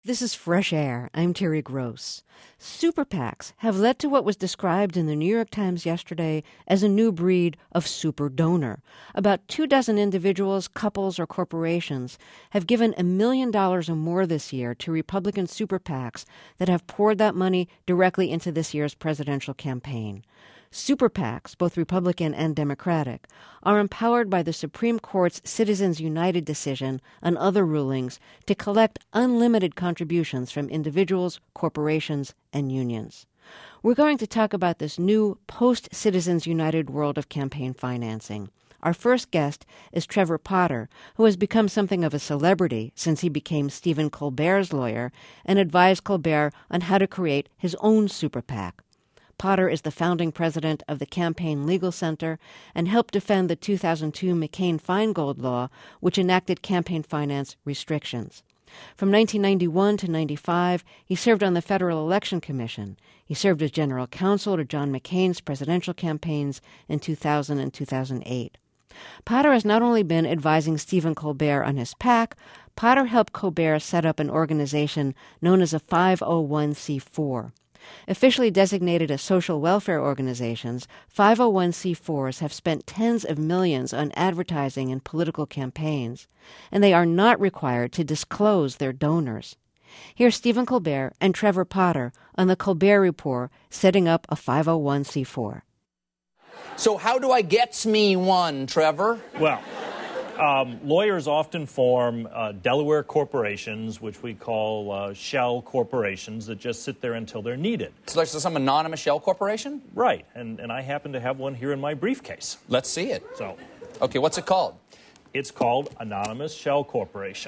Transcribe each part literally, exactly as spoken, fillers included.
This is Fresh Air. I'm Terry Gross. Super PACs have led to what was described in the New York Times yesterday as a new breed of super donor. About two dozen individuals, couples, or corporations have given a million dollars or more this year to Republican super PACs that have poured that money directly into this year's presidential campaign. Super PACs, both Republican and Democratic, are empowered by the Supreme Court's Citizens United decision and other rulings to collect unlimited contributions from individuals, corporations, and unions. We're going to talk about this new post-Citizens United world of campaign financing. Our first guest is Trevor Potter, who has become something of a celebrity since he became Stephen Colbert's lawyer and advised Colbert on how to create his own super PAC. Potter is the founding president of the Campaign Legal Center and helped defend the two thousand two McCain-Feingold law, which enacted campaign finance restrictions. From nineteen ninety-one to ninety-five, he served on the Federal Election Commission. He served as general counsel to John McCain's presidential campaigns in two thousand and two thousand eight. Potter has not only been advising Stephen Colbert on his PAC, Potter helped Colbert set up an organization known as a five oh one c four. Officially designated as social welfare organizations, five oh one c fours have spent tens of millions on advertising and political campaigns, and they are not required to disclose their donors. Here's Stephen Colbert and Trevor Potter on the Colbert Report setting up a five oh one c four. So how do I get me one, Trevor? Well, um, lawyers often form uh, Delaware corporations, which we call uh, shell corporations, that just sit there until they're needed. So there's some anonymous shell corporation? Right, and, and I happen to have one here in my briefcase. Let's see it. So, okay, what's it called? It's called Anonymous Shell Corporation.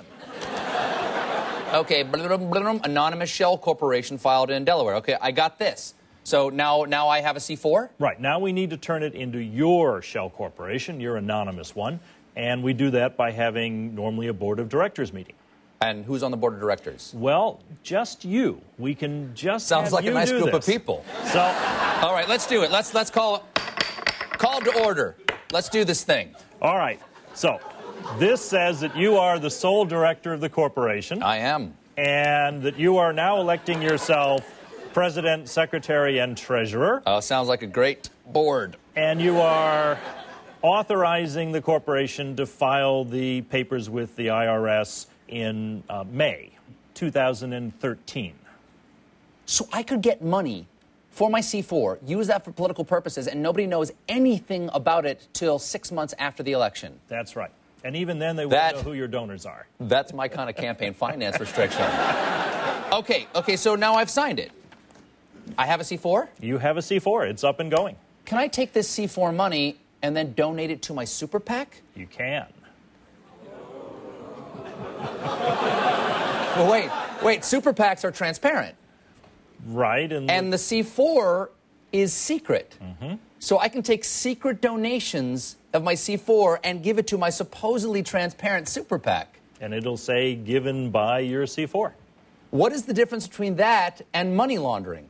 Okay, blum, blum, Anonymous Shell Corporation filed in Delaware. Okay, I got this. So now, now I have a C four? Right, now we need to turn it into your shell corporation, your anonymous one. And we do that by having normally a board of directors meeting. And who's on the board of directors? Well, just you. We can just Sounds have like you a nice do group this. of people. So, all right, let's do it. Let's let's call call to order. Let's do this thing. All right. So, this says that you are the sole director of the corporation. I am. And that you are now electing yourself president, secretary, and treasurer. Oh, sounds like a great board. And you are authorizing the corporation to file the papers with the I R S in uh, May two thousand thirteen. So I could get money for my C four, use that for political purposes, and nobody knows anything about it till six months after the election. That's right. And even then, they won't That- know who your donors are. That's my kind of campaign finance restriction. Okay, okay, so now I've signed it. I have a C four? You have a C four. It's up and going. Can I take this C four money and then donate it to my super PAC? You can. Well, wait, wait, super PACs are transparent. Right. And, And the C four is secret. Mm-hmm. So I can take secret donations of my C four and give it to my supposedly transparent super PAC. and it'll say given by your C four. What is the difference between that and money laundering?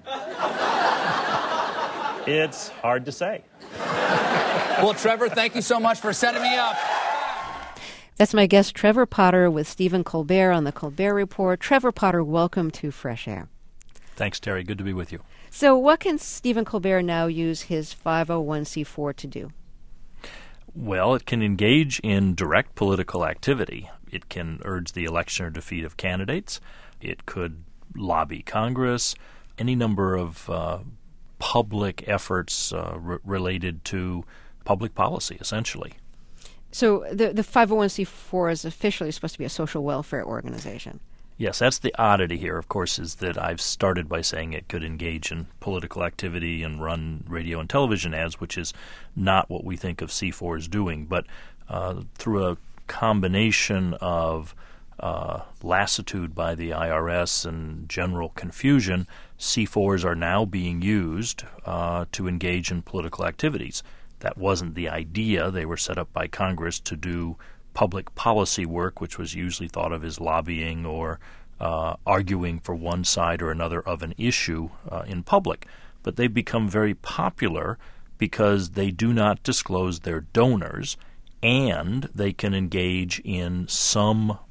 It's hard to say. Well, Trevor, thank you so much for setting me up. That's my guest, Trevor Potter, with Stephen Colbert on the Colbert Report. Trevor Potter, welcome to Fresh Air. Thanks, Terry. Good to be with you. So what can Stephen Colbert now use his five oh one c four to do? Well, it can engage in direct political activity. It can urge the election or defeat of candidates. It could lobby Congress, any number of uh, public efforts uh, r- related to public policy, essentially. So the the five oh one c four is officially supposed to be a social welfare organization. Yes, that's the oddity here, of course, is that I've started by saying it could engage in political activity and run radio and television ads, which is not what we think of C four as doing. But uh, through a combination of uh, lassitude by the I R S and general confusion, C fours are now being used uh, to engage in political activities. That wasn't the idea. They were set up by Congress to do public policy work, which was usually thought of as lobbying or uh, arguing for one side or another of an issue uh, in public. But they've become very popular because they do not disclose their donors, and they can engage in some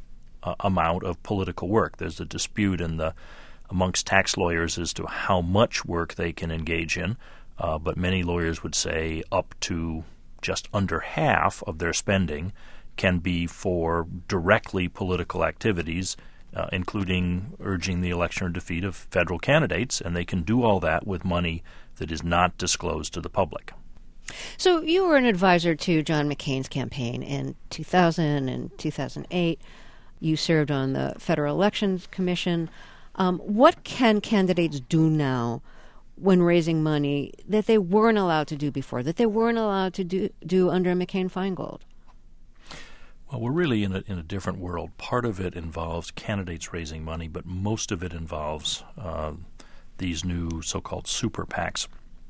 uh, amount of political work. There's a dispute in the amongst tax lawyers as to how much work they can engage in, uh, but many lawyers would say up to just under half of their spending can be for directly political activities, uh, including urging the election or defeat of federal candidates, and they can do all that with money that is not disclosed to the public. So you were an advisor to John McCain's campaign in two thousand and two thousand eight. You served on the Federal Elections Commission. Um, what can candidates do now when raising money that they weren't allowed to do before, that they weren't allowed to do, do under McCain-Feingold? Well, we're really in a, in a different world. Part of it involves candidates raising money, but most of it involves uh, these new so-called super PACs.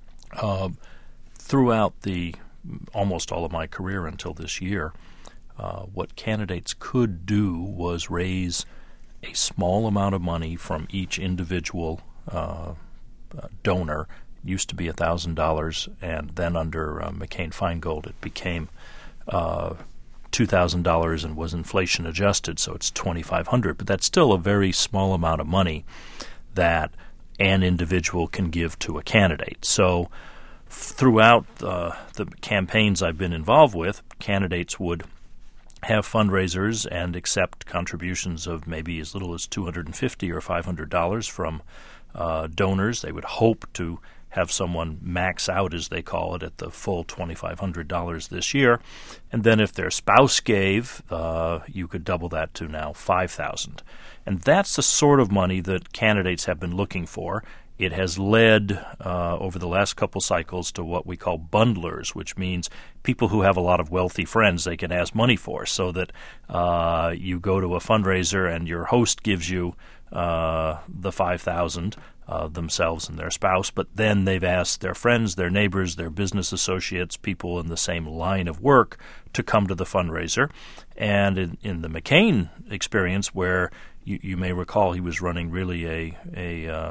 Uh, throughout the almost all of my career until this year, uh, what candidates could do was raise a small amount of money from each individual uh, uh, donor. It used to be one thousand dollars, and then under uh, McCain-Feingold it became uh, two thousand dollars and was inflation adjusted, so it's twenty-five hundred dollars. But that's still a very small amount of money that an individual can give to a candidate. So throughout uh, the campaigns I've been involved with, candidates would have fundraisers and accept contributions of maybe as little as two hundred fifty dollars or five hundred dollars from uh, donors. They would hope to have someone max out, as they call it, at the full twenty-five hundred dollars this year. And then if their spouse gave, uh, you could double that to now five thousand dollars. And that's the sort of money that candidates have been looking for. It has led uh, over the last couple cycles to what we call bundlers, which means people who have a lot of wealthy friends they can ask money for, so that uh, you go to a fundraiser and your host gives you uh, the five thousand dollars uh, themselves and their spouse, but then they've asked their friends, their neighbors, their business associates, people in the same line of work to come to the fundraiser. And in, in the McCain experience, where you, you may recall he was running really a a uh,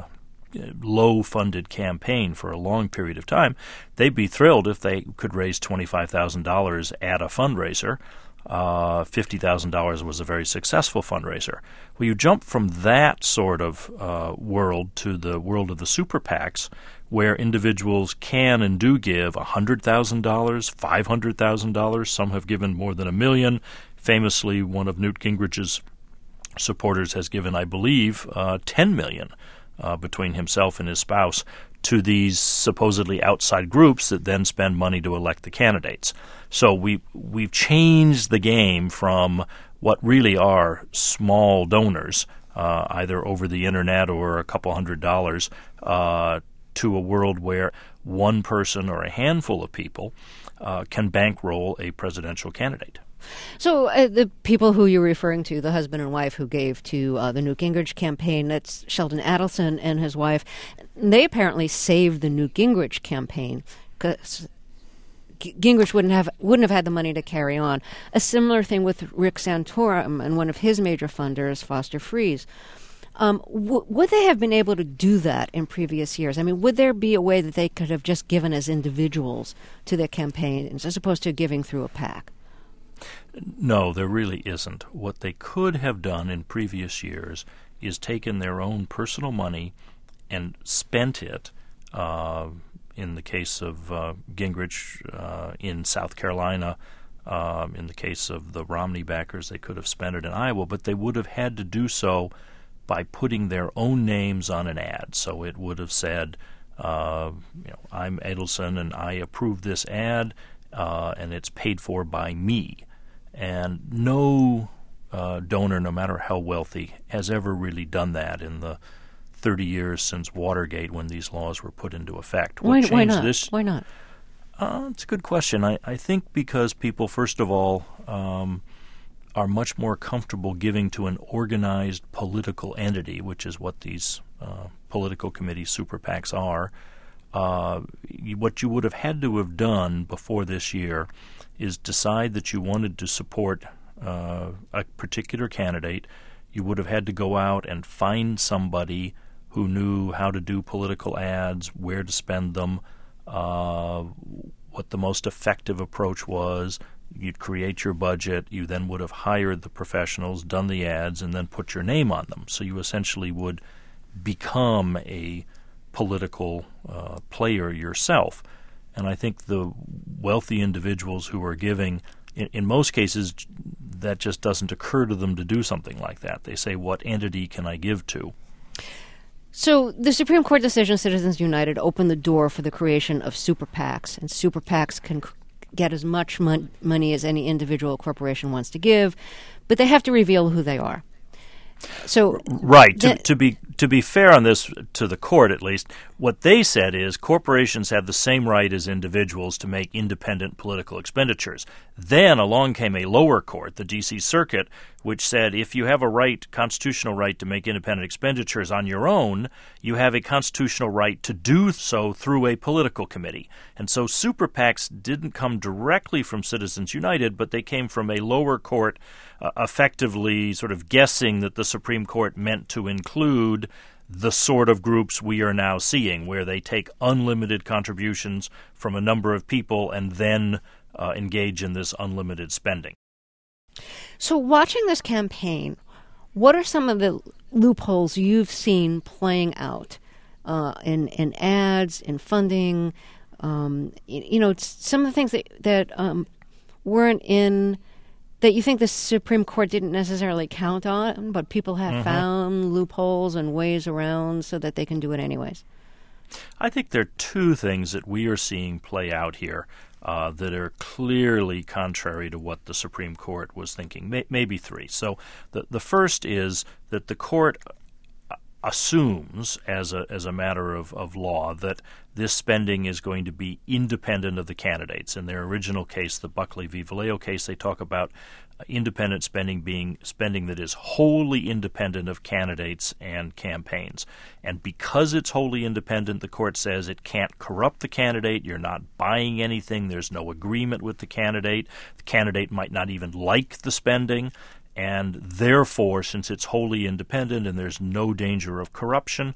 low-funded campaign for a long period of time, they'd be thrilled if they could raise twenty-five thousand dollars at a fundraiser. Uh, fifty thousand dollars was a very successful fundraiser. Well, you jump from that sort of uh, world to the world of the super PACs, where individuals can and do give one hundred thousand dollars, five hundred thousand dollars. Some have given more than a million. Famously, one of Newt Gingrich's supporters has given, I believe, uh, ten million dollars. Uh, between himself and his spouse to these supposedly outside groups that then spend money to elect the candidates. So we, we've changed the game from what really are small donors, uh, either over the internet or a couple hundred dollars, uh, to a world where one person or a handful of people uh, can bankroll a presidential candidate. So uh, the people who you're referring to, the husband and wife who gave to uh, the Newt Gingrich campaign, that's Sheldon Adelson and his wife, they apparently saved the Newt Gingrich campaign because Gingrich wouldn't have wouldn't have had the money to carry on. A similar thing with Rick Santorum and one of his major funders, Foster Friess. Um, w- would they have been able to do that in previous years? I mean, would there be a way that they could have just given as individuals to their campaigns as opposed to giving through a PAC? No, there really isn't. What they could have done in previous years is taken their own personal money and spent it, uh, in the case of uh, Gingrich uh, in South Carolina, um, in the case of the Romney backers, they could have spent it in Iowa, but they would have had to do so by putting their own names on an ad. So it would have said, uh, you know, I'm Adelson and I approve this ad, uh, and it's paid for by me. And no uh, donor, no matter how wealthy, has ever really done that in the thirty years since Watergate, when these laws were put into effect. Why, why not? This, why not? Uh, it's a good question. I, I think because people, first of all, um, are much more comfortable giving to an organized political entity, which is what these uh, political committees, super PACs, are. Uh, what you would have had to have done before this year is decide that you wanted to support uh, a particular candidate. You would have had to go out and find somebody who knew how to do political ads, where to spend them, uh, what the most effective approach was, You'd create your budget. You then would have hired the professionals, done the ads, and then put your name on them. So you essentially would become a political uh, player yourself. And I think the wealthy individuals who are giving, in, in most cases, that just doesn't occur to them to do something like that. They say, what entity can I give to? So the Supreme Court decision, Citizens United, opened the door for the creation of super PACs, and super PACs can c- get as much mon- money as any individual corporation wants to give, but they have to reveal who they are. So right to, the, to be to be fair on this, to the court at least, what they said is corporations have the same right as individuals to make independent political expenditures. Then along came a lower court, the D C Circuit, which said if you have a right, constitutional right to make independent expenditures on your own, you have a constitutional right to do so through a political committee. And so super PACs didn't come directly from Citizens United, but they came from a lower court uh, effectively sort of guessing that the Supreme Court meant to include the sort of groups we are now seeing, where they take unlimited contributions from a number of people and then uh, engage in this unlimited spending. So watching this campaign, what are some of the loopholes you've seen playing out uh, in, in ads, in funding, um, you, you know, some of the things that, that um, weren't in, that you think the Supreme Court didn't necessarily count on, but people have mm-hmm. found loopholes and ways around so that they can do it anyways? I think there are two things that we are seeing play out here uh, that are clearly contrary to what the Supreme Court was thinking, May- maybe three. So the, the first is that the court assumes, as a as a matter of, of law, that this spending is going to be independent of the candidates. In their original case, the Buckley v. Vallejo case, they talk about uh, independent spending being spending that is wholly independent of candidates and campaigns. And because it's wholly independent, the court says it can't corrupt the candidate. You're not buying anything. There's no agreement with the candidate. The candidate might not even like the spending. And therefore, since it's wholly independent and there's no danger of corruption,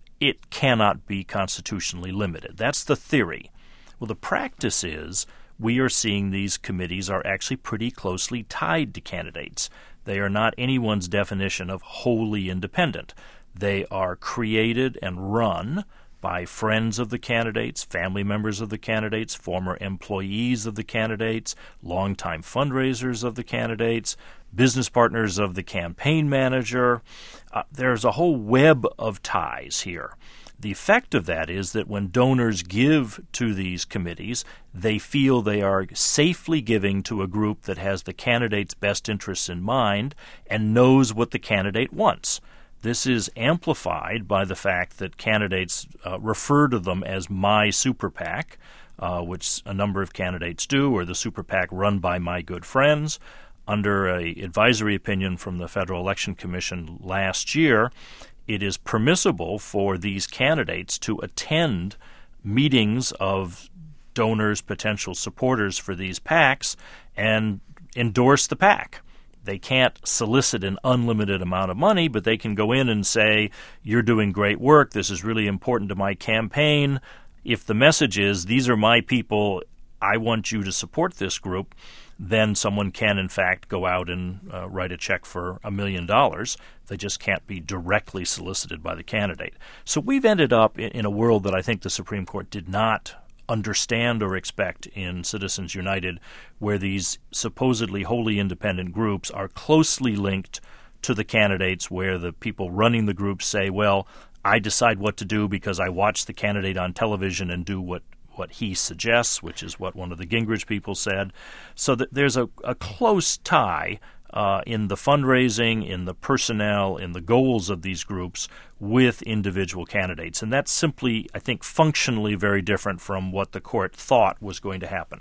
it cannot be constitutionally limited. That's the theory. Well, the practice is we are seeing these committees are actually pretty closely tied to candidates. They are not anyone's definition of wholly independent. They are created and run by friends of the candidates, family members of the candidates, former employees of the candidates, longtime fundraisers of the candidates, business partners of the campaign manager. Uh, there's a whole web of ties here. The effect of that is that when donors give to these committees, they feel they are safely giving to a group that has the candidate's best interests in mind and knows what the candidate wants. This is amplified by the fact that candidates uh, refer to them as my super PAC, uh, which a number of candidates do, or the super PAC run by my good friends. Under an advisory opinion from the Federal Election Commission last year, it is permissible for these candidates to attend meetings of donors, potential supporters for these PACs, and endorse the PAC. They can't solicit an unlimited amount of money, but they can go in and say, you're doing great work, this is really important to my campaign. If the message is, these are my people, I want you to support this group, then someone can, in fact, go out and uh, write a check for a million dollars. They just can't be directly solicited by the candidate. So we've ended up in, in a world that I think the Supreme Court did not understand or expect in Citizens United, where these supposedly wholly independent groups are closely linked to the candidates, where the people running the groups say, well, I decide what to do because I watch the candidate on television and do what what he suggests, which is what one of the Gingrich people said. So that there's a, a close tie uh, in the fundraising, in the personnel, in the goals of these groups with individual candidates. And that's simply, I think, functionally very different from what the court thought was going to happen.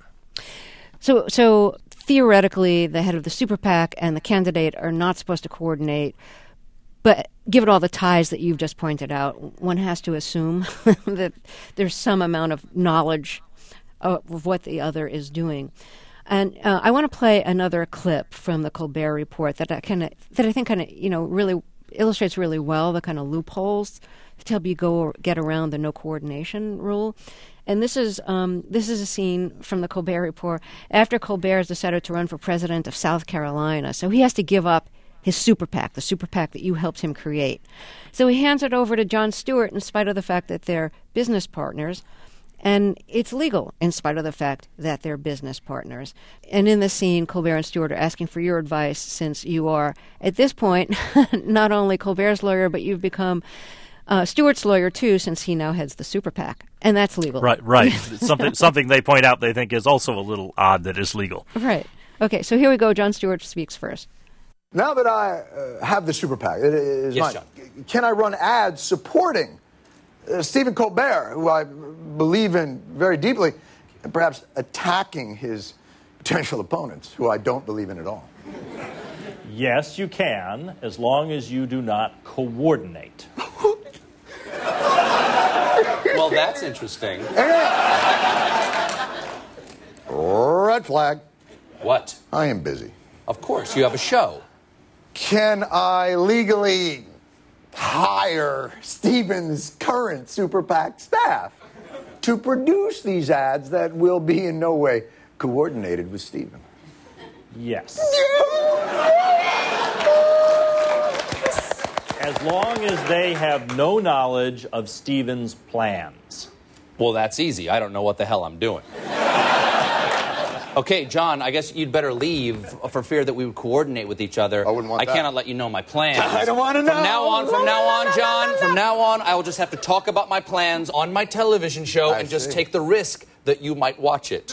So, so theoretically, the head of the super PAC and the candidate are not supposed to coordinate. But given all the ties that you've just pointed out, one has to assume that there's some amount of knowledge of what the other is doing. And uh, I want to play another clip from the Colbert Report that I kind of that I think kind of you know really illustrates really well the kind of loopholes to help you go get around the no coordination rule. And this is um, this is a scene from the Colbert Report after Colbert has decided to run for president of South Carolina. So he has to give up his super PAC, the super PAC that you helped him create. So he hands it over to Jon Stewart in spite of the fact that they're business partners. And it's legal in spite of the fact that they're business partners. And in the scene, Colbert and Stewart are asking for your advice since you are, at this point, not only Colbert's lawyer, but you've become uh, Stewart's lawyer, too, since he now heads the super PAC. And that's legal. Right, right. something, something they point out they think is also a little odd that is legal. Right. Okay, so here we go. Jon Stewart speaks first. Now that I uh, have the super PAC, it is yes, mine, can I run ads supporting uh, Stephen Colbert, who I believe in very deeply, and perhaps attacking his potential opponents, who I don't believe in at all? Yes, you can, as long as you do not coordinate. Well, that's interesting. Red flag. What? I am busy. Of course, you have a show. Can I legally hire Stephen's current super PAC staff to produce these ads that will be in no way coordinated with Stephen? Yes. As long as they have no knowledge of Stephen's plans. Well, that's easy. I don't know what the hell I'm doing. Okay, John, I guess you'd better leave for fear that we would coordinate with each other. I wouldn't want I that. cannot let you know my plans. I don't want to know. From now on, from now on, John, from now on, I will just have to talk about my plans on my television show I and just see. take the risk that you might watch it.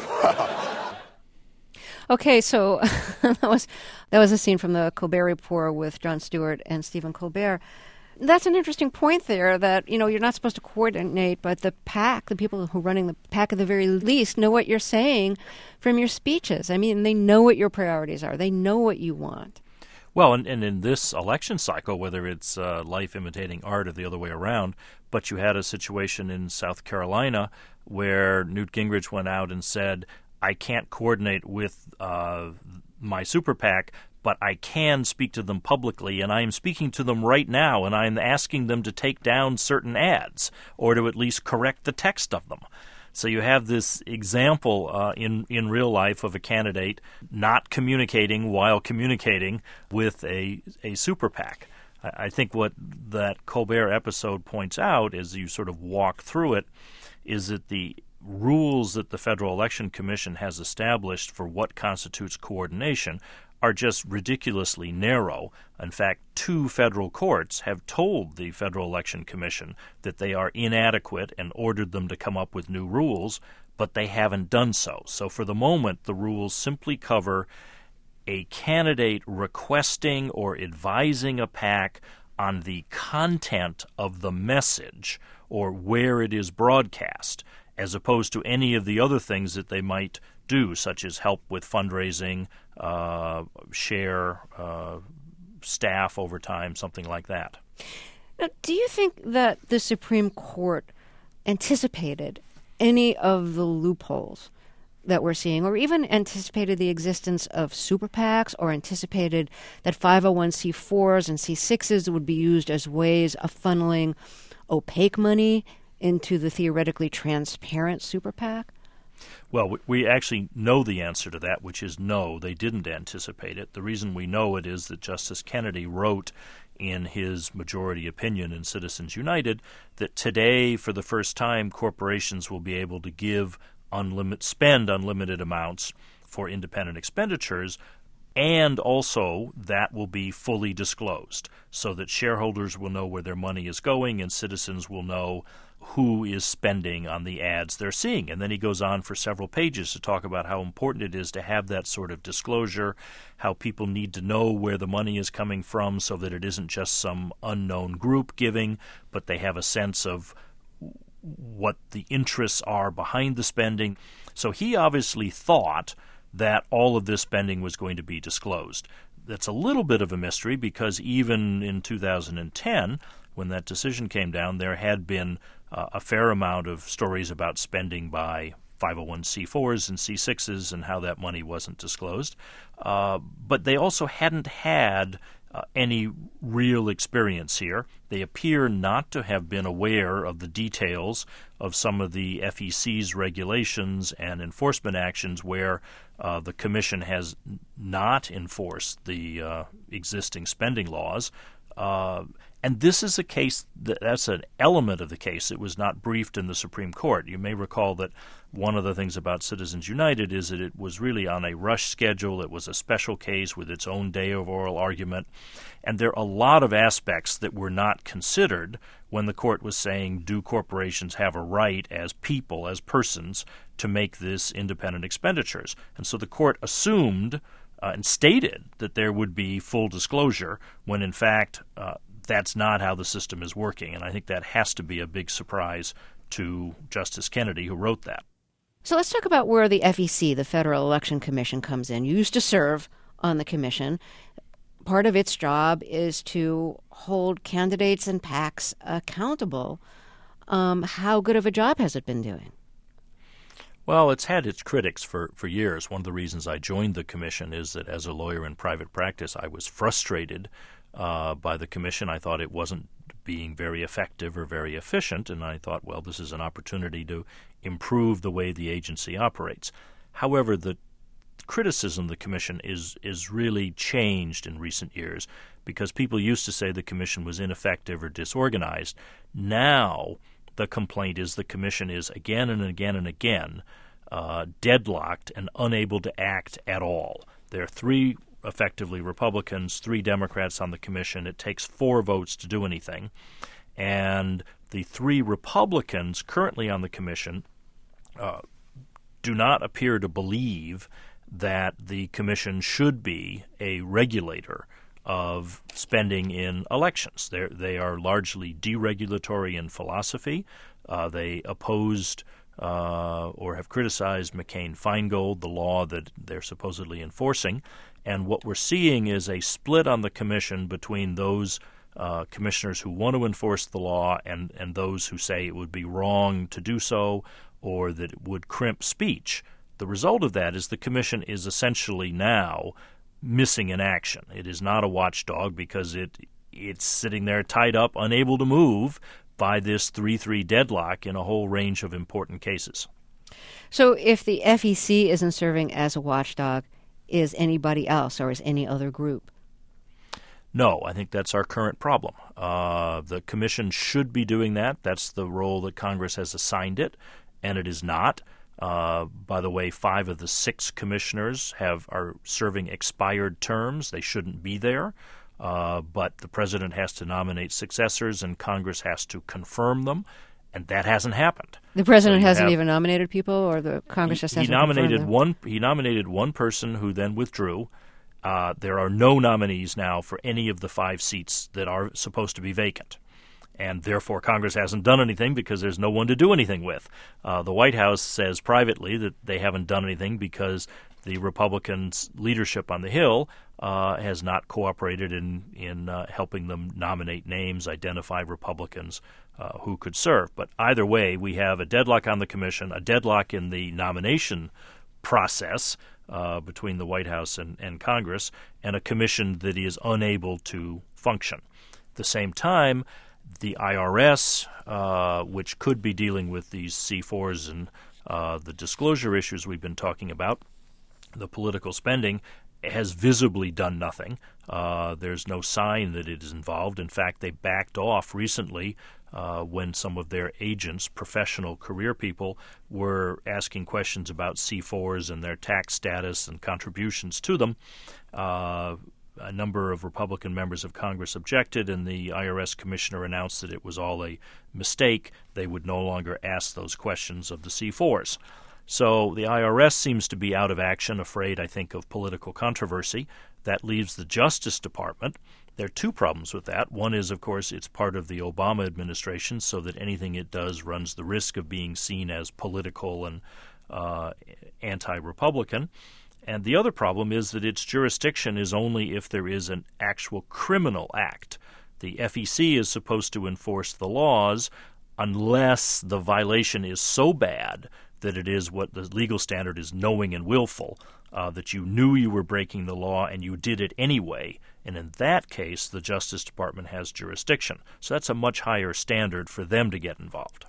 Okay, so that was that was a scene from the Colbert Report with Jon Stewart and Stephen Colbert. That's an interesting point there that, you know, you're not supposed to coordinate, but the PAC, the people who are running the PAC at the very least, know what you're saying from your speeches. I mean, they know what your priorities are. They know what you want. Well, and, and in this election cycle, whether it's uh, life imitating art or the other way around, but you had a situation in South Carolina where Newt Gingrich went out and said, I can't coordinate with uh, my super PAC, but I can speak to them publicly, and I am speaking to them right now, and I am asking them to take down certain ads or to at least correct the text of them. So you have this example uh, in, in real life of a candidate not communicating while communicating with a, a super PAC. I, I think what that Colbert episode points out as you sort of walk through it is that the rules that the Federal Election Commission has established for what constitutes coordination are just ridiculously narrow. In fact, two federal courts have told the Federal Election Commission that they are inadequate and ordered them to come up with new rules, but they haven't done so. So for the moment, the rules simply cover a candidate requesting or advising a PAC on the content of the message or where it is broadcast, as opposed to any of the other things that they might do, such as help with fundraising, uh, share uh, staff over time, something like that. Now, do you think that the Supreme Court anticipated any of the loopholes that we're seeing, or even anticipated the existence of super PACs, or anticipated that five oh one c fours and c sixes would be used as ways of funneling opaque money into the theoretically transparent super PAC? Well, we actually know the answer to that, which is no, they didn't anticipate it. The reason we know it is that Justice Kennedy wrote in his majority opinion in Citizens United that today, for the first time, corporations will be able to give unlimited, spend unlimited amounts for independent expenditures, and also that will be fully disclosed so that shareholders will know where their money is going and citizens will know who is spending on the ads they're seeing. And then he goes on for several pages to talk about how important it is to have that sort of disclosure, how people need to know where the money is coming from so that it isn't just some unknown group giving, but they have a sense of what the interests are behind the spending. So he obviously thought that all of this spending was going to be disclosed. That's a little bit of a mystery because even in two thousand ten, when that decision came down, there had been uh, a fair amount of stories about spending by five oh one c fours and c sixes and how that money wasn't disclosed. Uh, but they also hadn't had uh, any real experience here. They appear not to have been aware of the details of some of the F E C's regulations and enforcement actions where uh, the Commission has not enforced the uh, existing spending laws. Uh, and this is a case that, that's an element of the case that was not briefed in the Supreme Court. You may recall that one of the things about Citizens United is that it was really on a rush schedule. It was a special case with its own day of oral argument. And there are a lot of aspects that were not considered when the court was saying, do corporations have a right as people, as persons, to make this independent expenditures? And so the court assumed uh, and stated that there would be full disclosure when, in fact, uh, that's not how the system is working. And I think that has to be a big surprise to Justice Kennedy, who wrote that. So let's talk about where the F E C, the Federal Election Commission, comes in. You used to serve on the commission. Part of its job is to hold candidates and PACs accountable. Um, how good of a job has it been doing? Well, it's had its critics for, for years. One of the reasons I joined the commission is that as a lawyer in private practice, I was frustrated uh, by the commission. I thought it wasn't being very effective or very efficient, and I thought, well, this is an opportunity to improve the way the agency operates. However, the criticism of the commission is is really changed in recent years because people used to say the commission was ineffective or disorganized. Now the complaint is the commission is again and again and again uh, deadlocked and unable to act at all. There are three effectively Republicans, three Democrats on the commission. It takes four votes to do anything. And the three Republicans currently on the commission uh, do not appear to believe that the commission should be a regulator of spending in elections. They're, they are largely deregulatory in philosophy. Uh, they opposed uh, or have criticized McCain-Feingold, the law that they're supposedly enforcing. And what we're seeing is a split on the commission between those uh, commissioners who want to enforce the law and, and those who say it would be wrong to do so or that it would crimp speech. The result of that is the commission is essentially now missing in action. It is not a watchdog because it it's sitting there tied up, unable to move by this three three deadlock in a whole range of important cases. So if the F E C isn't serving as a watchdog, is anybody else or is any other group? No, I think that's our current problem. Uh, the commission should be doing that. That's the role that Congress has assigned it, and it is not. Uh, by the way, five of the six commissioners have are serving expired terms. They shouldn't be there, uh, but the president has to nominate successors, and Congress has to confirm them, and that hasn't happened. The president so hasn't have, even nominated people, or the Congress he, just he hasn't nominated confirmed them? one. He nominated one person who then withdrew. Uh, there are no nominees now for any of the five seats that are supposed to be vacant. And therefore, Congress hasn't done anything because there's no one to do anything with. Uh, the White House says privately that they haven't done anything because the Republicans' leadership on the Hill uh, has not cooperated in, in uh, helping them nominate names, identify Republicans uh, who could serve. But either way, we have a deadlock on the commission, a deadlock in the nomination process uh, between the White House and, and Congress, and a commission that is unable to function. At the same time, the I R S, uh, which could be dealing with these C fours and uh, the disclosure issues we've been talking about, the political spending, has visibly done nothing. Uh, there's no sign that it is involved. In fact, they backed off recently uh, when some of their agents, professional career people, were asking questions about C fours and their tax status and contributions to them. Uh, A number of Republican members of Congress objected, and the I R S commissioner announced that it was all a mistake. They would no longer ask those questions of the C fours. So the I R S seems to be out of action, afraid, I think, of political controversy. That leaves the Justice Department. There are two problems with that. One is, of course, it's part of the Obama administration, so that anything it does runs the risk of being seen as political and uh, anti-Republican. And the other problem is that its jurisdiction is only if there is an actual criminal act. The F E C is supposed to enforce the laws unless the violation is so bad that it is what the legal standard is knowing and willful, uh, that you knew you were breaking the law and you did it anyway. And in that case, the Justice Department has jurisdiction. So that's a much higher standard for them to get involved.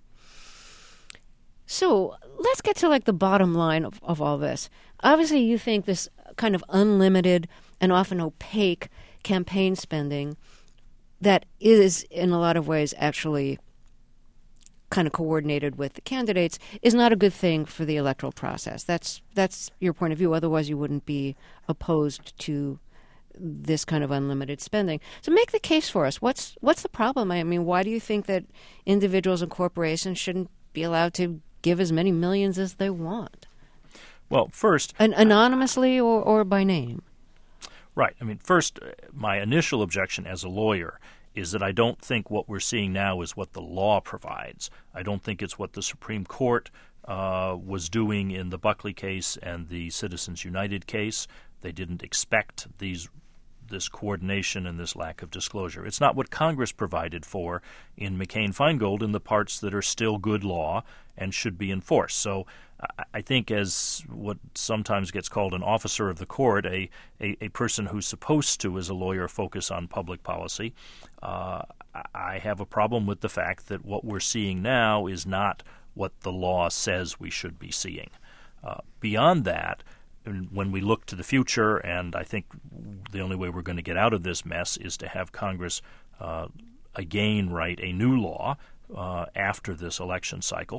So let's get to like the bottom line of, of all this. Obviously, you think this kind of unlimited and often opaque campaign spending that is in a lot of ways actually kind of coordinated with the candidates is not a good thing for the electoral process. That's that's your point of view. Otherwise, you wouldn't be opposed to this kind of unlimited spending. So make the case for us. What's what's the problem? I mean, why do you think that individuals and corporations shouldn't be allowed to give as many millions as they want? Well, first... An- anonymously or, or by name? Right. I mean, first, my initial objection as a lawyer is that I don't think what we're seeing now is what the law provides. I don't think it's what the Supreme Court uh, was doing in the Buckley case and the Citizens United case. They didn't expect these this coordination and this lack of disclosure. It's not what Congress provided for in McCain-Feingold in the parts that are still good law and should be enforced. So I think as what sometimes gets called an officer of the court, a, a, a person who's supposed to, as a lawyer, focus on public policy, uh, I have a problem with the fact that what we're seeing now is not what the law says we should be seeing. Uh, beyond that, when we look to the future, and I think the only way we're going to get out of this mess is to have Congress uh, again write a new law uh, after this election cycle.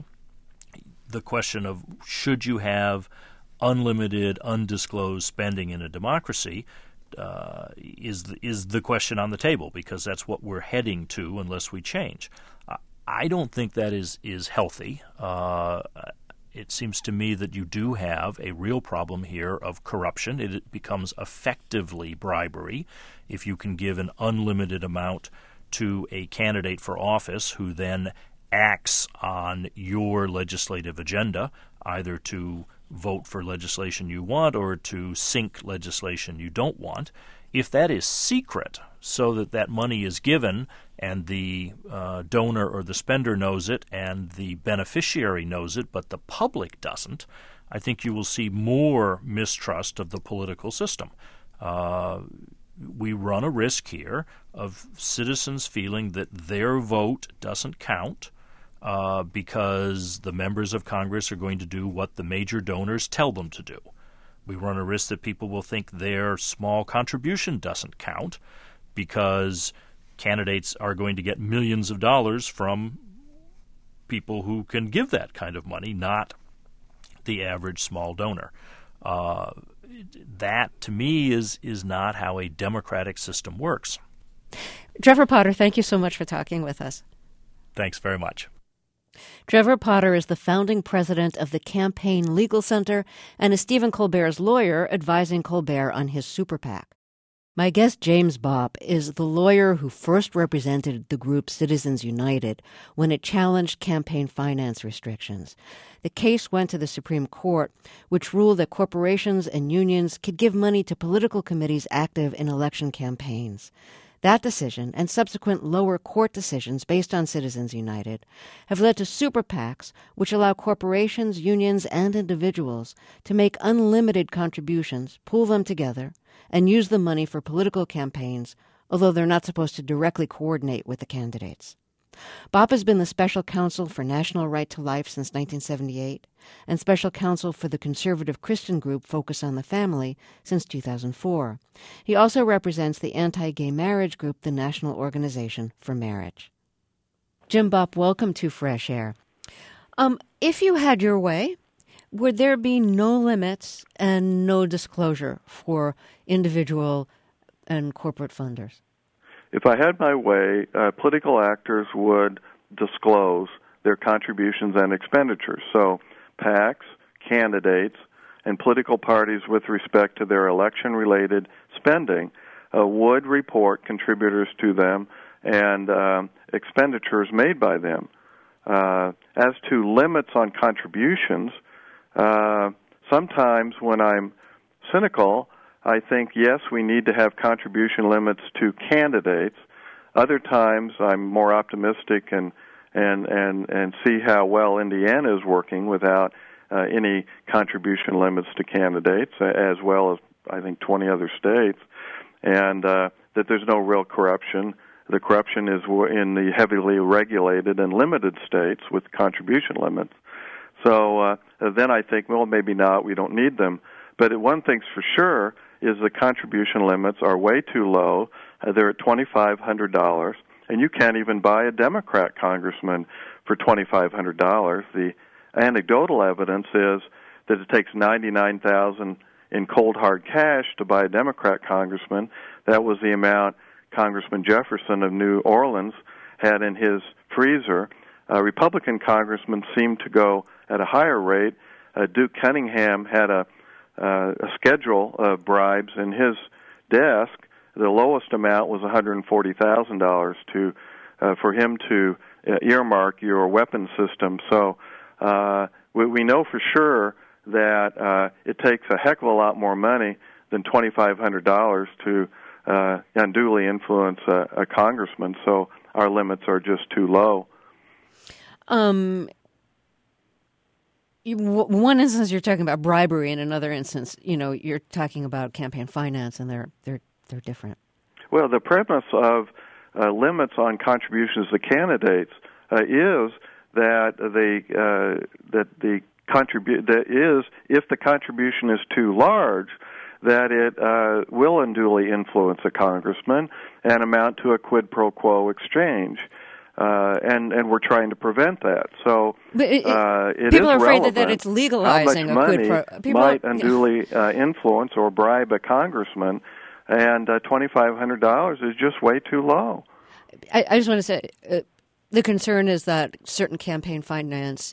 The question of should you have unlimited, undisclosed spending in a democracy uh, is the, is the question on the table, because that's what we're heading to unless we change. I don't think that is is healthy. Uh, It seems to me that you do have a real problem here of corruption. It becomes effectively bribery if you can give an unlimited amount to a candidate for office who then acts on your legislative agenda, either to vote for legislation you want or to sink legislation you don't want. If that is secret, so that that money is given and the uh, donor or the spender knows it and the beneficiary knows it, but the public doesn't, I think you will see more mistrust of the political system. Uh, we run a risk here of citizens feeling that their vote doesn't count uh, because the members of Congress are going to do what the major donors tell them to do. We run a risk that people will think their small contribution doesn't count because candidates are going to get millions of dollars from people who can give that kind of money, not the average small donor. Uh, that, to me, is is not how a democratic system works. Trevor Potter, thank you so much for talking with us. Thanks very much. Trevor Potter is the founding president of the Campaign Legal Center and is Stephen Colbert's lawyer advising Colbert on his super PAC. My guest, James Bopp, is the lawyer who first represented the group Citizens United when it challenged campaign finance restrictions. The case went to the Supreme Court, which ruled that corporations and unions could give money to political committees active in election campaigns. That decision and subsequent lower court decisions based on Citizens United have led to super PACs, which allow corporations, unions, and individuals to make unlimited contributions, pool them together, and use the money for political campaigns, although they're not supposed to directly coordinate with the candidates. Bopp has been the special counsel for National Right to Life since nineteen seventy-eight and special counsel for the conservative Christian group Focus on the Family since two thousand four. He also represents the anti-gay marriage group, the National Organization for Marriage. Jim Bopp, welcome to Fresh Air. Um, if you had your way, would there be no limits and no disclosure for individual and corporate funders? If I had my way, uh, political actors would disclose their contributions and expenditures. So PACs, candidates, and political parties with respect to their election-related spending uh, would report contributors to them and uh, expenditures made by them. Uh, as to limits on contributions, uh, sometimes when I'm cynical, I think, yes, we need to have contribution limits to candidates. Other times I'm more optimistic and and, and, and see how well Indiana is working without uh, any contribution limits to candidates, as well as, I think, twenty other states, and uh, that there's no real corruption. The corruption is in the heavily regulated and limited states with contribution limits. So uh, then I think, well, maybe not, we don't need them. But one thing's for sure is the contribution limits are way too low. Uh, they're at twenty-five hundred dollars, and you can't even buy a Democrat congressman for twenty-five hundred dollars. The anecdotal evidence is that it takes ninety-nine thousand dollars in cold hard cash to buy a Democrat congressman. That was the amount Congressman Jefferson of New Orleans had in his freezer. Uh, Republican congressmen seemed to go at a higher rate. Uh, Duke Cunningham had a, uh, a schedule of bribes in his desk. The lowest amount was one hundred forty thousand dollars to uh, for him to uh, earmark your weapon system. So uh, we, we know for sure that uh, it takes a heck of a lot more money than twenty-five hundred dollars to uh, unduly influence a, a congressman. So our limits are just too low. Um, you, w- one instance you're talking about bribery, and another instance, you know, you're talking about campaign finance, and they're they're they're different. Well, the premise of uh, limits on contributions to candidates uh, is that they uh, that the contribute that is if the contribution is too large, that it uh, will unduly influence a congressman and amount to a quid pro quo exchange. Uh, and, and we're trying to prevent that. So but it, uh, it people is are afraid that, relevant that it's legalizing how much a quid money pro people might are, unduly uh, influence or bribe a congressman, and uh, twenty-five hundred dollars is just way too low. I, I just want to say uh, the concern is that certain campaign finance,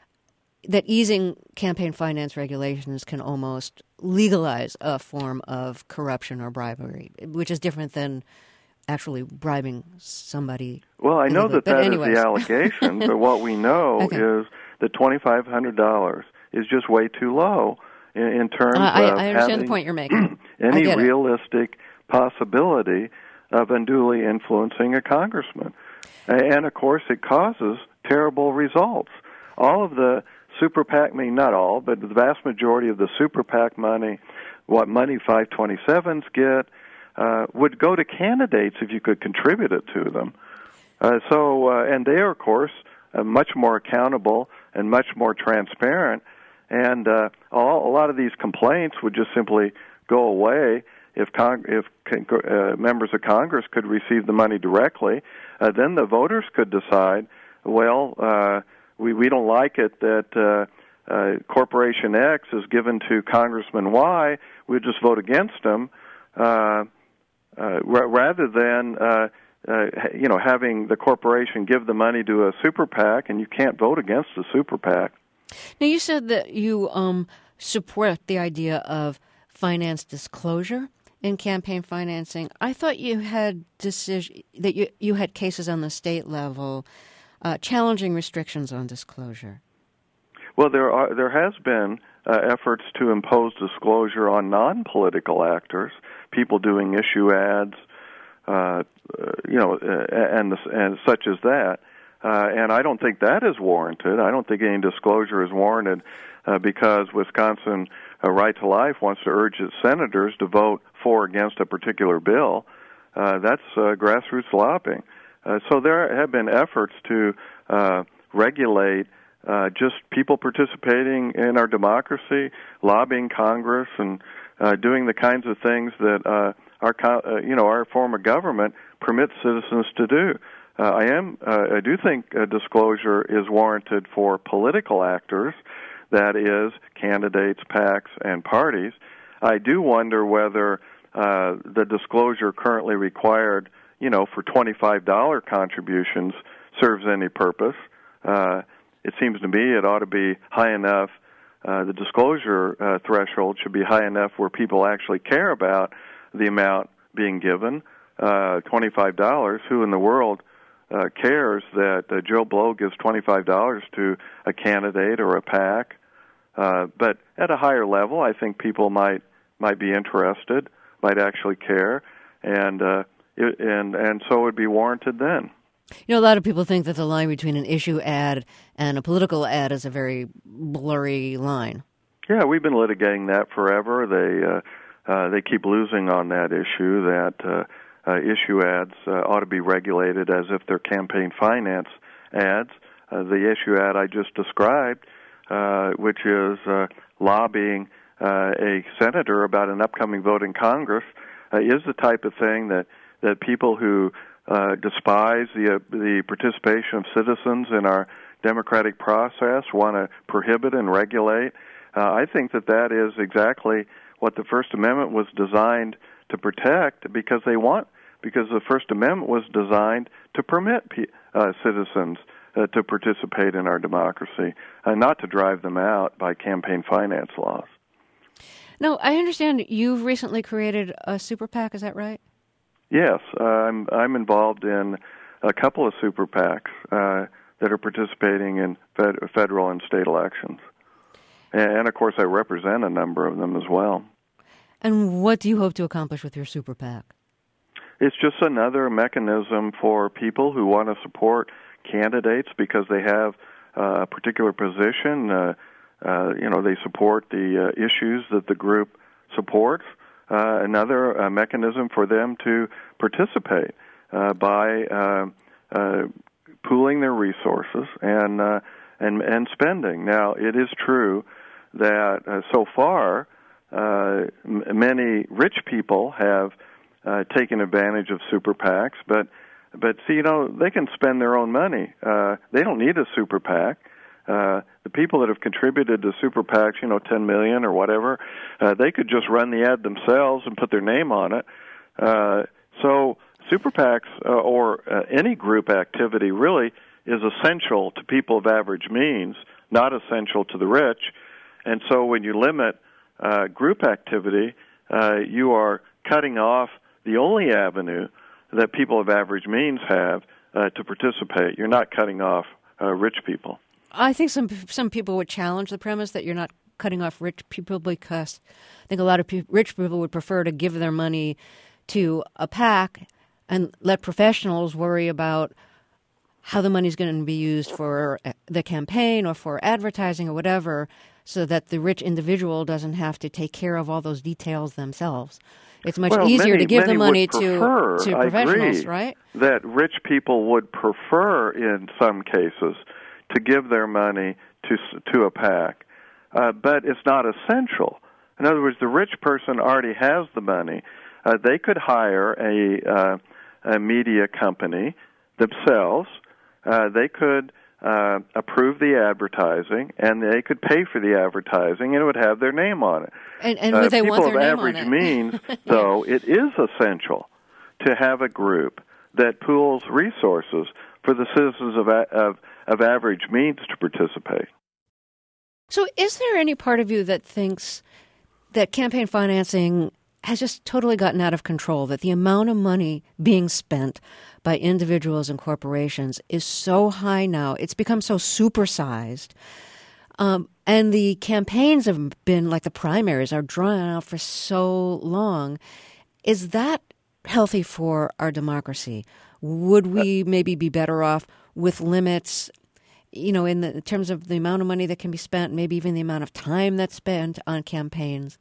that easing campaign finance regulations can almost legalize a form of corruption or bribery, which is different than actually bribing somebody. Well, I know that but that anyways. is the allegation, but what we know Okay. is that twenty-five hundred dollars is just way too low in, in terms Uh, I, of I understand having the point you're making. any I get it. realistic possibility of unduly influencing a congressman. And, of course, it causes terrible results. All of the super PAC, I mean, not all, but the vast majority of the super PAC money, what money five twenty-sevens get, uh, would go to candidates if you could contribute it to them. Uh, so, uh, and they are, of course, uh, much more accountable and much more transparent. And uh, all, a lot of these complaints would just simply go away if Cong- if uh, members of Congress could receive the money directly. Uh, then the voters could decide, well, uh, we, we don't like it that uh, uh, Corporation X is given to Congressman Y. We'll just vote against them, uh, uh, r- rather than uh, uh, you know having the corporation give the money to a super PAC, and you can't vote against a super PAC. Now, you said that you um, support the idea of finance disclosure in campaign financing. I thought you had decision that you you had cases on the state level uh, challenging restrictions on disclosure. Well, there are there has been uh, efforts to impose disclosure on non-political actors, people doing issue ads, uh, uh, you know, uh, and the, and such as that. Uh, and I don't think that is warranted. I don't think any disclosure is warranted uh, because Wisconsin uh, Right to Life wants to urge its senators to vote for or against a particular bill. Uh, that's uh, grassroots lobbying. Uh, so there have been efforts to uh, regulate uh, just people participating in our democracy, lobbying Congress, and uh, doing the kinds of things that uh, our, uh, you know, our form of government permits citizens to do. Uh, I am. Uh, I do think uh, disclosure is warranted for political actors, that is, candidates, PACs, and parties. I do wonder whether uh, the disclosure currently required, you know, for twenty-five dollars contributions serves any purpose. Uh, it seems to me it ought to be high enough. Uh, the disclosure uh, threshold should be high enough where people actually care about the amount being given. Uh, twenty-five dollars. Who in the world Uh, cares that uh, Joe Blow gives twenty-five dollars to a candidate or a PAC? Uh, but at a higher level, I think people might might be interested, might actually care, and uh, it, and and so it would be warranted then. You know, a lot of people think that the line between an issue ad and a political ad is a very blurry line. Yeah, we've been litigating that forever. They uh, uh, they keep losing on that issue, that uh, uh, issue ads uh, ought to be regulated as if they're campaign finance ads. Uh, the issue ad I just described, uh, which is uh, lobbying uh, a senator about an upcoming vote in Congress, uh, is the type of thing that, that people who uh, despise the, uh, the participation of citizens in our democratic process want to prohibit and regulate. Uh, I think that that is exactly what the First Amendment was designed to protect, because they want, because the First Amendment was designed to permit uh, citizens uh, to participate in our democracy, uh, not to drive them out by campaign finance laws. Now, I understand you've recently created a super PAC. Is that right? Yes, uh, I'm I'm involved in a couple of super PACs uh, that are participating in fed, federal and state elections. And, of course, I represent a number of them as well. And what do you hope to accomplish with your super PAC? It's just another mechanism for people who want to support candidates because they have uh, a particular position. Uh, uh, you know, they support the uh, issues that the group supports. Uh, another uh, mechanism for them to participate uh, by uh, uh, pooling their resources and uh, and and spending. Now, it is true that uh, so far uh, m- many rich people have uh, taken advantage of super PACs, but but see, you know, they can spend their own money. Uh, they don't need a super PAC. Uh, the people that have contributed to super PACs, you know, ten million or whatever, uh, they could just run the ad themselves and put their name on it. Uh, so super PACs uh, or uh, any group activity really is essential to people of average means, not essential to the rich. And so when you limit uh, group activity, uh, you are cutting off the only avenue that people of average means have uh, to participate. You're not cutting off uh, rich people. I think some some people would challenge the premise that you're not cutting off rich people, because I think a lot of pe- rich people would prefer to give their money to a PAC and let professionals worry about how the money's going to be used for the campaign or for advertising or whatever, so that the rich individual doesn't have to take care of all those details themselves. It's much well, easier many, to give the money prefer, to, to professionals, I agree, right? That rich people would prefer, in some cases, to give their money to to a PAC, uh, but it's not essential. In other words, the rich person already has the money. Uh, they could hire a, uh, a media company themselves. Uh, they could uh, approve the advertising, and they could pay for the advertising, and it would have their name on it. And, and uh, would they want their name People of on average it? means, though, it is essential to have a group that pools resources for the citizens of, of, of average means to participate. So is there any part of you that thinks that campaign financing has just totally gotten out of control, that the amount of money being spent by individuals and corporations is so high now, it's become so supersized, um, and the campaigns have been, like the primaries, are drawn out for so long? Is that healthy for our democracy? Would we maybe be better off with limits, you know, in, the, in terms of the amount of money that can be spent, maybe even the amount of time that's spent on campaigns?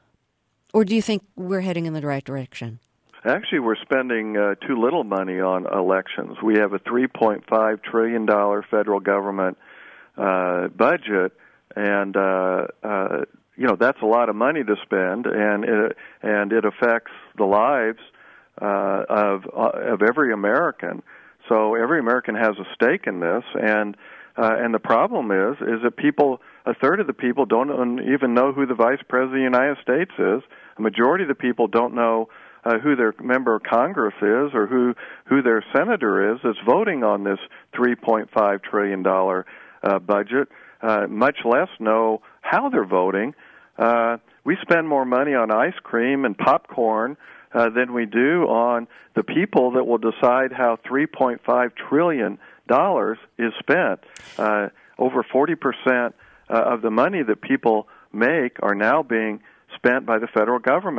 Or do you think we're heading in the right direction? Actually, we're spending uh, too little money on elections. We have a three point five trillion dollars federal government uh, budget, and uh, uh, you know that's a lot of money to spend, and it, and it affects the lives uh, of uh, of every American. So every American has a stake in this, and uh, and the problem is is that people, a third of the people don't even know who the Vice President of the United States is. A majority of the people don't know uh, who their member of Congress is or who who their senator is that's voting on this three point five trillion dollars uh, budget, uh, much less know how they're voting. Uh, we spend more money on ice cream and popcorn uh, than we do on the people that will decide how three point five trillion dollars is spent. Uh, over forty percent uh, of the money that people make are now being spent by the federal government.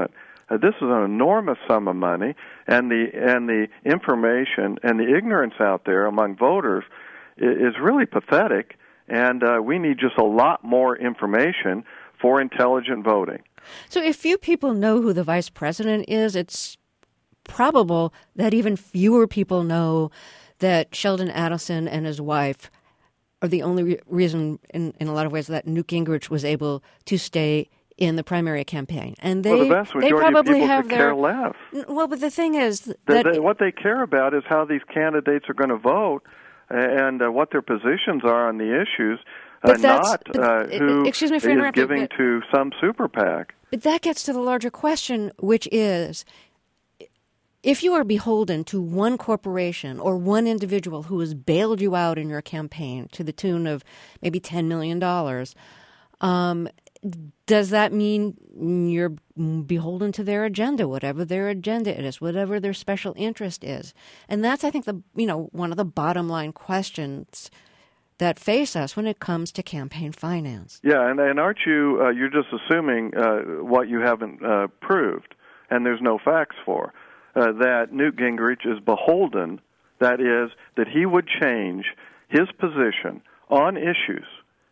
Uh, this is an enormous sum of money, and the and the information and the ignorance out there among voters is, is really pathetic. And uh, we need just a lot more information for intelligent voting. So, if few people know who the vice president is, it's probable that even fewer people know that Sheldon Adelson and his wife are the only re- reason, in, in a lot of ways, that Newt Gingrich was able to stay in the primary campaign. And they, well, the vast majority they probably of people have could their, care less. Well, but the thing is The, that the, what they care about is how these candidates are going to vote and uh, what their positions are on the issues, uh, not but, uh, who excuse me for is interrupting, giving but, to some super PAC. But that gets to the larger question, which is, if you are beholden to one corporation or one individual who has bailed you out in your campaign to the tune of maybe ten million dollars, um, does that mean you're beholden to their agenda, whatever their agenda is, whatever their special interest is? And that's, I think, the you know one of the bottom line questions that face us when it comes to campaign finance. Yeah, and, and aren't you, uh, you're just assuming uh, what you haven't uh, proved, and there's no facts for, uh, that Newt Gingrich is beholden, that is, that he would change his position on issues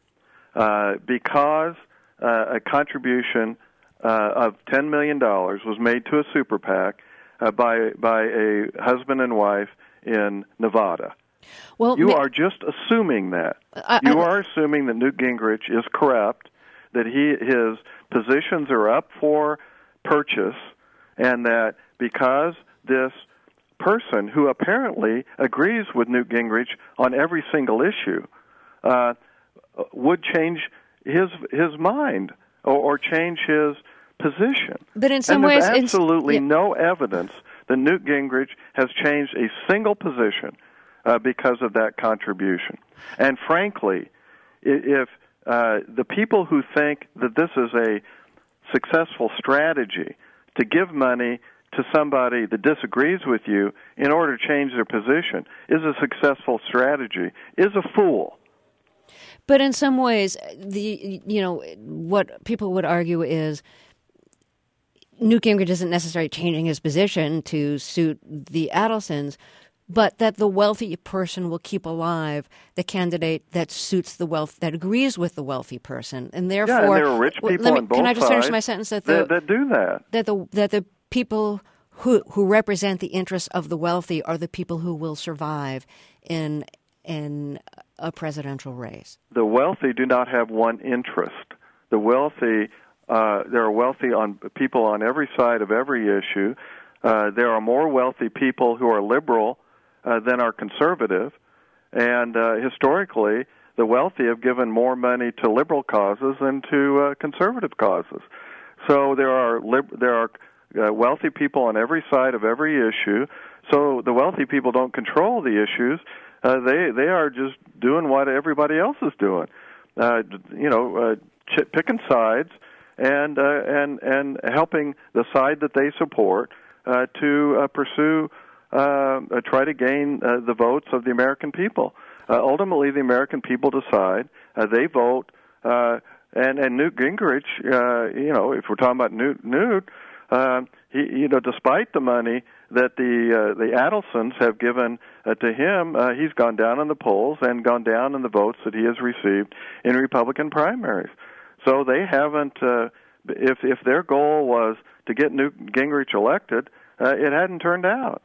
uh, because uh, a contribution uh, of ten million dollars was made to a super PAC uh, by, by a husband and wife in Nevada. Well, you ma- are just assuming that. I, you I, are assuming that Newt Gingrich is corrupt, that he his positions are up for purchase, and that because this person, who apparently agrees with Newt Gingrich on every single issue, uh, would change his his mind or, or change his position. But in some and ways, there's absolutely yeah. no evidence that Newt Gingrich has changed a single position Uh, because of that contribution. And frankly, if uh, the people who think that this is a successful strategy to give money to somebody that disagrees with you in order to change their position is a successful strategy is a fool. But in some ways, the you know what people would argue is Newt Gingrich isn't necessarily changing his position to suit the Adelsons, but that the wealthy person will keep alive the candidate that suits the wealth, that agrees with the wealthy person, and therefore, yeah, and there are rich people let me, on both can I just sides finish my sentence? That, the, that, that do that. That the that the people who who represent the interests of the wealthy are the people who will survive in in a presidential race. The wealthy do not have one interest. The wealthy, uh, there are wealthy on people on every side of every issue. Uh, there are more wealthy people who are liberal Uh, than are conservative, and uh, historically, the wealthy have given more money to liberal causes than to uh, conservative causes. So there are lib- there are uh, wealthy people on every side of every issue. So the wealthy people don't control the issues; uh, they they are just doing what everybody else is doing. Uh, you know, uh, ch- picking sides and uh, and and helping the side that they support uh, to uh, pursue. Uh, uh, try to gain uh, the votes of the American people. Uh, ultimately, the American people decide. Uh, they vote, uh, and and Newt Gingrich. Uh, you know, if we're talking about Newt, Newt, uh, he, you know, despite the money that the uh, the Adelsons have given uh, to him, uh, he's gone down in the polls and gone down in the votes that he has received in Republican primaries. So they haven't. Uh, if if their goal was to get Newt Gingrich elected, uh, it hadn't turned out.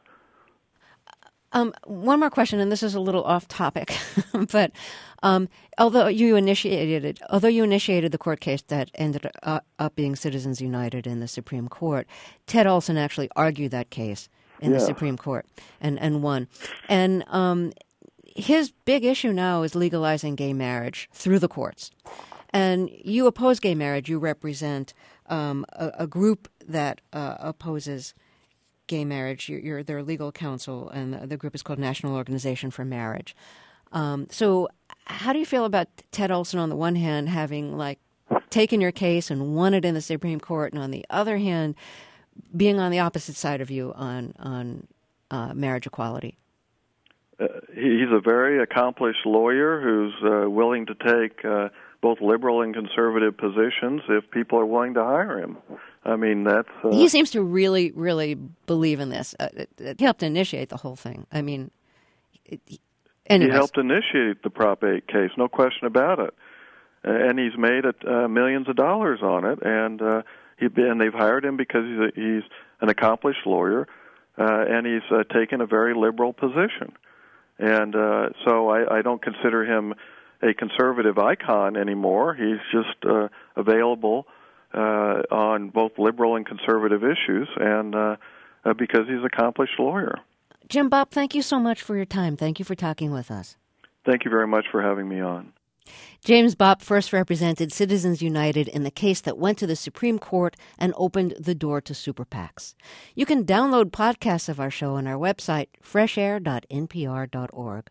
Um, one more question, and this is a little off topic, but um, although you initiated it, although you initiated the court case that ended uh, up being Citizens United in the Supreme Court, Ted Olson actually argued that case in yeah. the Supreme Court and, and won. And um, his big issue now is legalizing gay marriage through the courts. And you oppose gay marriage. You represent um, a, a group that uh, opposes gay marriage. You're, you're their legal counsel, and the, the group is called National Organization for Marriage. Um, so how do you feel about Ted Olson on the one hand having like taken your case and won it in the Supreme Court, and on the other hand being on the opposite side of you on on uh, marriage equality? uh, he, he's a very accomplished lawyer who's uh, willing to take uh, both liberal and conservative positions if people are willing to hire him. I mean, that's... Uh, he seems to really, really believe in this. Uh, it, it helped initiate the whole thing. I mean, it, anyways. He helped initiate the Prop eight case, no question about it. Uh, and he's made it, uh, millions of dollars on it, and uh, he and they've hired him because he's, a, he's an accomplished lawyer, uh, and he's uh, taken a very liberal position. And uh, so I, I don't consider him a conservative icon anymore. He's just uh, available uh, on both liberal and conservative issues, and uh, uh, because he's an accomplished lawyer. Jim Bopp, thank you so much for your time. Thank you for talking with us. Thank you very much for having me on. James Bopp first represented Citizens United in the case that went to the Supreme Court and opened the door to super PACs. You can download podcasts of our show on our website, fresh air dot n p r dot org.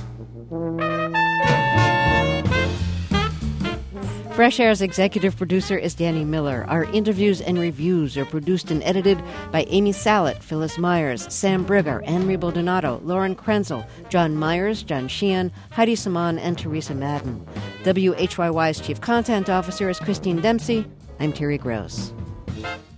Fresh Air's executive producer is Danny Miller. Our interviews and reviews are produced and edited by Amy Sallet, Phyllis Myers, Sam Brigger, Anne-Marie Baldonado, Lauren Krenzel, John Myers, John Sheehan, Heidi Saman, and Teresa Madden. W H Y Y's chief content officer is Christine Dempsey. I'm Terry Gross.